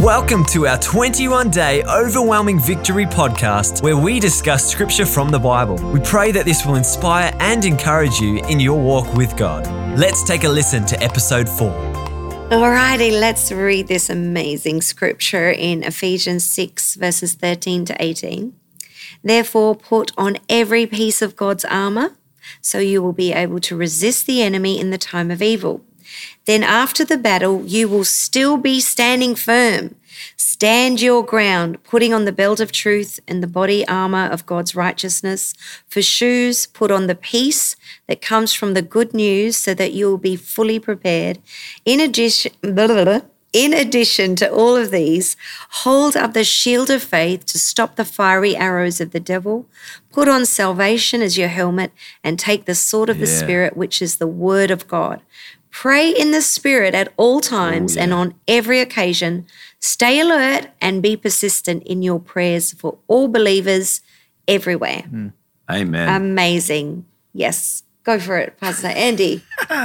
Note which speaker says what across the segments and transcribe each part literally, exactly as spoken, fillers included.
Speaker 1: Welcome to our twenty-one day Overwhelming Victory podcast, where we discuss scripture from the Bible. We pray that this will inspire and encourage you in your walk with God. Let's take a listen to episode four.
Speaker 2: Alrighty, let's read this amazing scripture in Ephesians six, verses thirteen to eighteen. Therefore, put on every piece of God's armor, so you will be able to resist the enemy in the time of evil. Then after the battle, you will still be standing firm. Stand your ground, putting on the belt of truth and the body armor of God's righteousness. For shoes, put on the peace that comes from the good news so that you will be fully prepared. In addition, blah, blah, blah. In addition to all of these, hold up the shield of faith to stop the fiery arrows of the devil. Put on salvation as your helmet and take the sword of yeah. the Spirit, which is the word of God. Pray in the Spirit at all times Ooh, yeah. and on every occasion. Stay alert and be persistent in your prayers for all believers everywhere.
Speaker 3: Mm. Amen.
Speaker 2: Amazing. Yes. Go for it, Pastor Andy.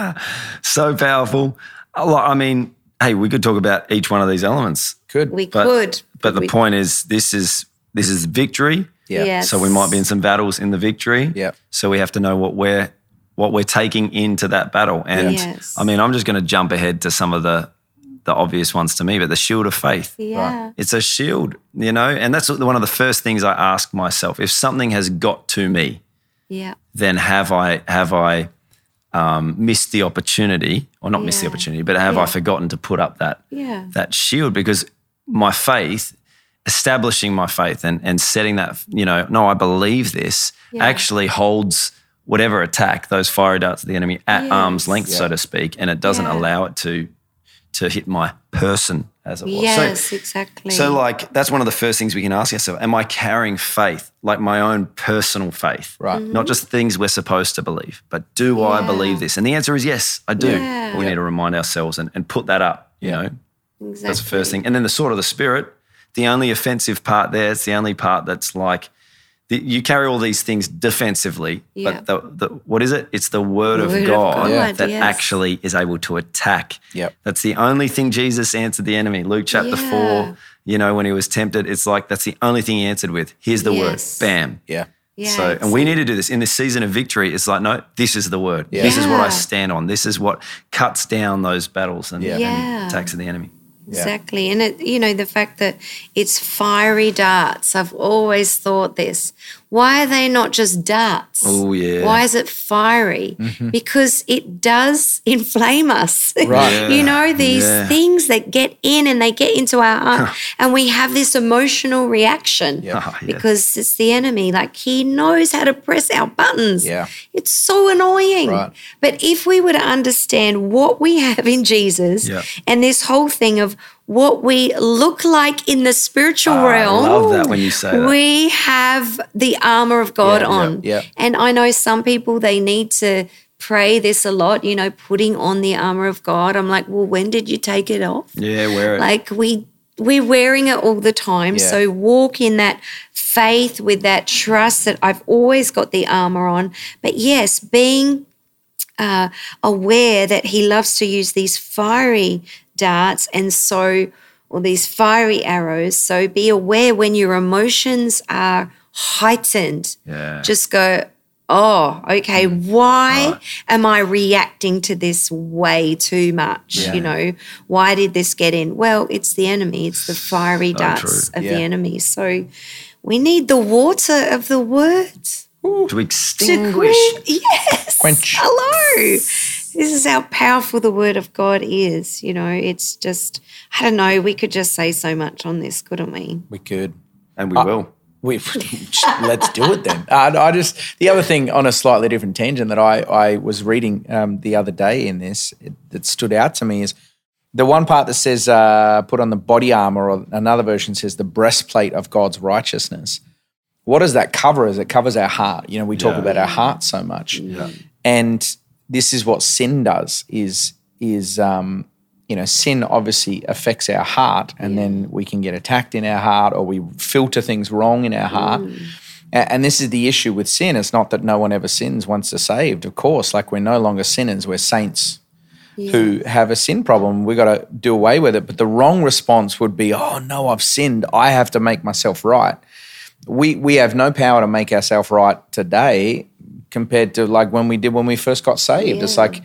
Speaker 3: So powerful. I mean, hey, we could talk about each one of these elements.
Speaker 4: Could.
Speaker 2: We
Speaker 3: but,
Speaker 2: could.
Speaker 3: But the
Speaker 2: we,
Speaker 3: point is this is this is victory.
Speaker 4: Yeah.
Speaker 2: Yes.
Speaker 3: So we might be in some battles in the victory.
Speaker 4: Yeah.
Speaker 3: So we have to know what we're what we're taking into that battle. And
Speaker 2: yes.
Speaker 3: I mean, I'm just going to jump ahead to some of the the obvious ones to me, but the shield of faith.
Speaker 2: Yeah.
Speaker 3: Right? It's a shield, you know, and that's one of the first things I ask myself. If something has got to me,
Speaker 2: yeah.
Speaker 3: then have I have I um, missed the opportunity, or not
Speaker 2: yeah.
Speaker 3: missed the opportunity, but have
Speaker 2: yeah.
Speaker 3: I forgotten to put up that
Speaker 2: yeah.
Speaker 3: that shield? Because my faith, establishing my faith and, and setting that, you know, no, I believe this,
Speaker 2: yeah.
Speaker 3: actually holds whatever attack, those fiery darts of the enemy, at
Speaker 2: yes.
Speaker 3: arm's length,
Speaker 4: yeah.
Speaker 3: so to speak, and it doesn't
Speaker 2: yeah.
Speaker 3: allow it to to hit my person, as it was.
Speaker 2: Yes,
Speaker 3: so,
Speaker 2: exactly.
Speaker 3: So, like, that's one of the first things we can ask ourselves. Am I carrying faith, like my own personal faith?
Speaker 4: Right.
Speaker 2: Mm-hmm.
Speaker 3: Not just things we're supposed to believe, but do
Speaker 2: yeah.
Speaker 3: I believe this? And the answer is yes, I do.
Speaker 2: Yeah.
Speaker 3: But we need to remind ourselves and, and put that up, you know.
Speaker 2: Exactly.
Speaker 3: That's the first thing. And then the sword of the Spirit, the only offensive part there, it's the only part that's like, the, you carry all these things defensively,
Speaker 2: Yeah.
Speaker 3: but the, the, what is it? It's the word,
Speaker 2: The
Speaker 3: of
Speaker 2: word of
Speaker 3: God,
Speaker 2: God,
Speaker 4: Yeah.
Speaker 3: that
Speaker 2: yes.
Speaker 3: actually is able to attack.
Speaker 4: Yep.
Speaker 3: That's the only thing Jesus answered the enemy. Luke chapter
Speaker 2: Yeah.
Speaker 3: four, you know, when he was tempted, it's like that's the only thing he answered with. Here's the
Speaker 2: Yes.
Speaker 3: word. Bam.
Speaker 4: Yeah.
Speaker 2: Yeah,
Speaker 3: So, and we need to do this in this season of victory. It's like, no, this is the word.
Speaker 4: Yeah.
Speaker 3: This is what I
Speaker 2: Yeah.
Speaker 3: stand on. This is what cuts down those battles and,
Speaker 4: Yeah.
Speaker 3: and
Speaker 2: Yeah.
Speaker 3: attacks of the enemy.
Speaker 2: Exactly. And, it, you know, the fact that it's fiery darts, I've always thought this. Why are they not just darts?
Speaker 3: Oh, yeah.
Speaker 2: Why is it fiery?
Speaker 4: Mm-hmm.
Speaker 2: Because it does inflame us.
Speaker 4: Right.
Speaker 3: Yeah.
Speaker 2: You know, these
Speaker 3: Yeah.
Speaker 2: things that get in and they get into our heart and we have this emotional reaction
Speaker 4: Yeah.
Speaker 3: Oh, yeah.
Speaker 2: because it's the enemy. Like he knows how to press our buttons.
Speaker 4: Yeah.
Speaker 2: It's so annoying.
Speaker 4: Right.
Speaker 2: But if we were to understand what we have in Jesus
Speaker 3: Yeah.
Speaker 2: and this whole thing of what we look like in the spiritual
Speaker 3: Ah,
Speaker 2: realm.
Speaker 3: I love that when you say that.
Speaker 2: We have the armor of God
Speaker 4: Yeah,
Speaker 2: on.
Speaker 4: yeah, yeah.
Speaker 2: And I know some people, they need to pray this a lot, you know, putting on the armor of God. I'm like, well, when did you take it off?
Speaker 3: Yeah, wear it.
Speaker 2: Like we, we're wearing it all the time.
Speaker 4: Yeah.
Speaker 2: So walk in that faith with that trust that I've always got the armor on. But yes, being uh, aware that he loves to use these fiery darts and so, or these fiery arrows. So be aware when your emotions are heightened.
Speaker 3: Yeah.
Speaker 2: Just go, oh, okay, why
Speaker 3: Right.
Speaker 2: am I reacting to this way too much?
Speaker 3: Yeah.
Speaker 2: You know, why did this get in? Well, it's the enemy. It's the fiery
Speaker 3: So
Speaker 2: darts
Speaker 3: true.
Speaker 2: of
Speaker 4: Yeah.
Speaker 2: the enemy. So we need the water of the word
Speaker 3: to
Speaker 2: to
Speaker 3: extinguish.
Speaker 2: quench. Yes.
Speaker 4: Quench.
Speaker 2: Hello. This is how powerful the word of God is. You know, it's just, I don't know, we could just say so much on this, couldn't we?
Speaker 4: We could.
Speaker 3: And we
Speaker 4: Uh,
Speaker 3: will.
Speaker 4: We let's do it then. Uh, I just the other thing on a slightly different tangent that I I was reading um, the other day in this it, that stood out to me is the one part that says uh, put on the body armor, or another version says the breastplate of God's righteousness. What does that cover? Is it covers our heart? You know, we talk
Speaker 3: Yeah.
Speaker 4: about our heart so much,
Speaker 3: Yeah.
Speaker 4: and this is what sin does. Is is um, you know, sin obviously affects our heart, and
Speaker 2: Yeah.
Speaker 4: then we can get attacked in our heart, or we filter things wrong in our heart. A- And this is the issue with sin. It's not that no one ever sins once they're saved. Of course, like we're no longer sinners, we're saints.
Speaker 2: Yeah.
Speaker 4: who have a sin problem. We got to do away with it. But the wrong response would be, oh no, I've sinned. I have to make myself right. We we have no power to make ourselves right today compared to like when we did when we first got saved.
Speaker 2: Yeah.
Speaker 4: It's like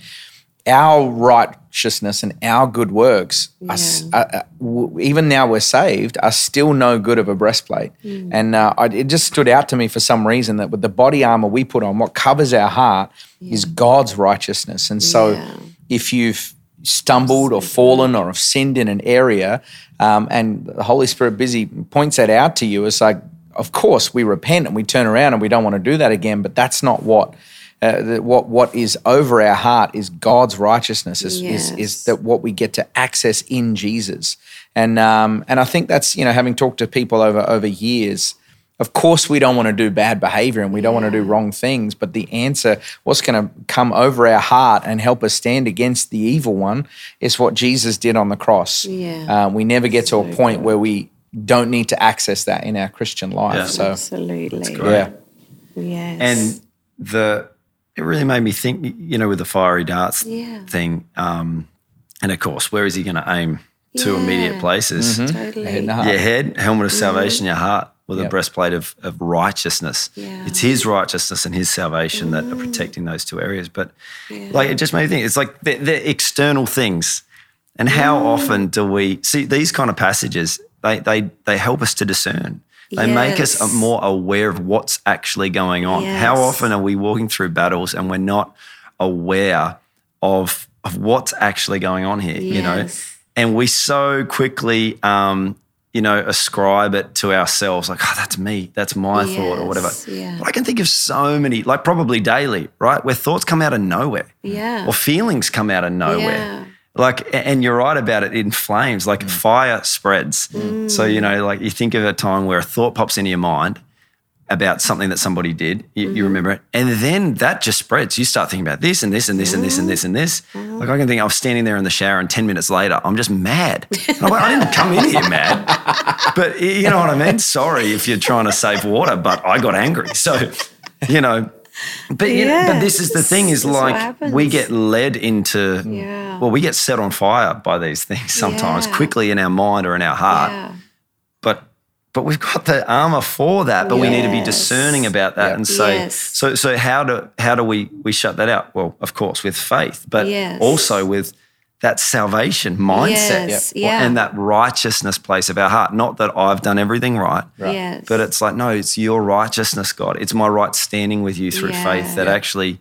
Speaker 4: our righteousness and our good works,
Speaker 2: Yeah.
Speaker 4: are, are, w- even now we're saved, are still no good of a breastplate.
Speaker 2: Mm.
Speaker 4: And uh, I, it just stood out to me for some reason that with the body armor we put on, what covers our heart
Speaker 2: Yeah.
Speaker 4: is God's righteousness. And so
Speaker 2: Yeah.
Speaker 4: if you've stumbled or fallen or have sinned in an area um, and the Holy Spirit busy points that out to you, it's like, of course, we repent and we turn around and we don't want to do that again, but that's not what uh, the, what what is over our heart is God's righteousness, is,
Speaker 2: Yes.
Speaker 4: is is that what we get to access in Jesus. And um, and I think that's, you know, having talked to people over over years, of course we don't want to do bad behavior and we don't want to do wrong things, but the answer, what's going to come over our heart and help us stand against the evil one, is what Jesus did on the cross.
Speaker 2: Yeah.
Speaker 4: Um, we never get to a point where we don't need to access that in our Christian life.
Speaker 3: Yeah.
Speaker 4: So
Speaker 2: Absolutely.
Speaker 3: great.
Speaker 4: yeah,
Speaker 2: Yes.
Speaker 3: And the it really made me think, you know, with the fiery darts
Speaker 2: Yeah.
Speaker 3: thing. Um, and of course, where is he going to aim to
Speaker 2: Yeah.
Speaker 3: immediate places?
Speaker 2: totally.
Speaker 4: Head and heart.
Speaker 3: Your head, helmet of salvation, your heart, with a
Speaker 4: Yep.
Speaker 3: breastplate of, of righteousness.
Speaker 2: Yeah.
Speaker 3: It's his righteousness and his salvation that are protecting those two areas. But
Speaker 2: Yeah.
Speaker 3: like it just made me think, it's like they're, they're external things. And how often do we see these kind of passages? They they they help us to discern. They make us
Speaker 2: Yes.
Speaker 3: more aware of what's actually going on. How
Speaker 2: Yes.
Speaker 3: often are we walking through battles and we're not aware of of what's actually going on here? You know,
Speaker 2: Yes.
Speaker 3: and we so quickly, um, you know, ascribe it to ourselves, like, oh, that's me, that's my thought, or whatever.
Speaker 2: Yes, yeah.
Speaker 3: But I can think of so many, like probably daily, right, where thoughts come out of nowhere,
Speaker 2: Yeah.
Speaker 3: or feelings come out of nowhere.
Speaker 2: Yeah.
Speaker 3: Like, and you're right about it in flames, like fire spreads.
Speaker 2: Mm.
Speaker 3: So, you know, like you think of a time where a thought pops into your mind about something that somebody did, you,
Speaker 2: Mm-hmm.
Speaker 3: you remember it, and then that just spreads. You start thinking about this and this and this and this and this and this.
Speaker 2: Mm-hmm.
Speaker 3: Like I can think I was standing there in the shower and ten minutes later, I'm just mad. And I'm like, I didn't come in here mad. But you know what I mean? Sorry if you're trying to save water, but I got angry. So, you know, but you know, but this is the thing is
Speaker 2: Yes, that's what
Speaker 3: like
Speaker 2: happens.
Speaker 3: we get led into,
Speaker 2: Yeah.
Speaker 3: well, we get set on fire by these things sometimes
Speaker 2: Yeah.
Speaker 3: quickly in our mind or in our heart.
Speaker 2: Yeah.
Speaker 3: But but we've got the armor for that, but we need to be
Speaker 2: Yes.
Speaker 3: discerning about that
Speaker 4: Yeah.
Speaker 3: and say,
Speaker 2: Yes.
Speaker 3: so so how do how do we we shut that out? Well, of course, with faith, but
Speaker 2: Yes.
Speaker 3: also with that salvation mindset
Speaker 2: Yes, yeah.
Speaker 3: and that righteousness place of our heart. Not that I've done everything right,
Speaker 2: Yes.
Speaker 3: but it's like, no, it's your righteousness, God. It's my right standing with you through
Speaker 2: Yeah.
Speaker 3: faith that actually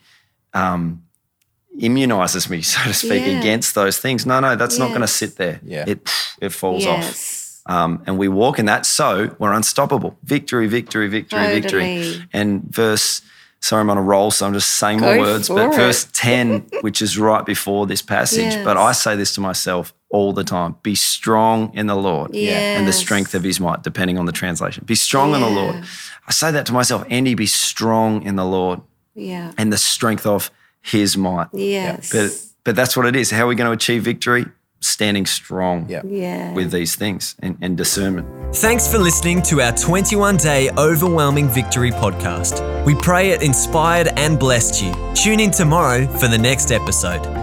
Speaker 3: um, immunizes me, so to speak,
Speaker 2: Yeah.
Speaker 3: against those things. No, no, that's not going to
Speaker 2: Yes.
Speaker 3: sit there.
Speaker 4: Yeah.
Speaker 3: It it falls off.
Speaker 2: Yes.
Speaker 3: Um, and we walk in that, so we're unstoppable. Victory, victory, victory, victory.
Speaker 2: Totally.
Speaker 3: And verse, sorry, I'm on a roll, so I'm just saying more
Speaker 2: Go
Speaker 3: words,
Speaker 2: for
Speaker 3: but
Speaker 2: it.
Speaker 3: verse ten, which is right before this passage,
Speaker 2: Yes.
Speaker 3: but I say this to myself all the time: be strong in the Lord and the
Speaker 2: Yes.
Speaker 3: strength of his might, depending on the translation. Be strong in the Lord.
Speaker 2: Yeah.
Speaker 3: I say that to myself, Andy, be strong in the Lord
Speaker 2: Yeah.
Speaker 3: and the strength of his might.
Speaker 2: Yes.
Speaker 3: But but that's what it is. How are we going to achieve victory? Standing strong
Speaker 4: Yeah.
Speaker 2: Yeah.
Speaker 3: with these things and, and discernment.
Speaker 1: Thanks for listening to our twenty-one day Overwhelming Victory podcast. We pray it inspired and blessed you. Tune in tomorrow for the next episode.